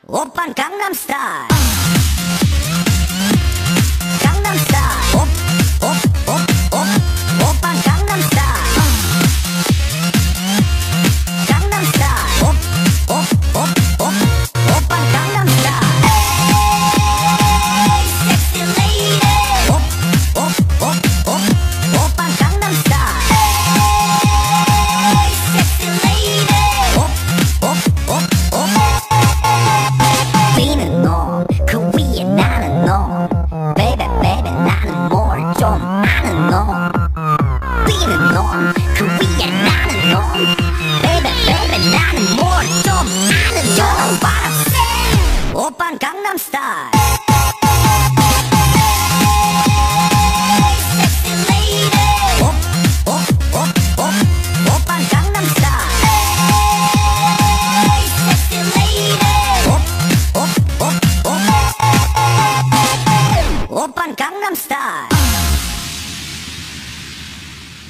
오빤 강남스타일. 강남스타일. 오빤 강남스타일. 강남스타일. 오빤 강남스타일. Hey, sexy lady. 오빤 강남스타일. Hey, sexy lady. B는 너, 그 위에 나는 너. Baby, baby, 나는 뭘 좀 아는 너. B는 너, 그 위에 나는 너. Baby, baby, 나는 뭘 좀 아는 너. You know what I'm saying? 오빤 강남스타일. Sexy lady. 오빤 강남스타일. Sexy lady. 오빤 강남스타일.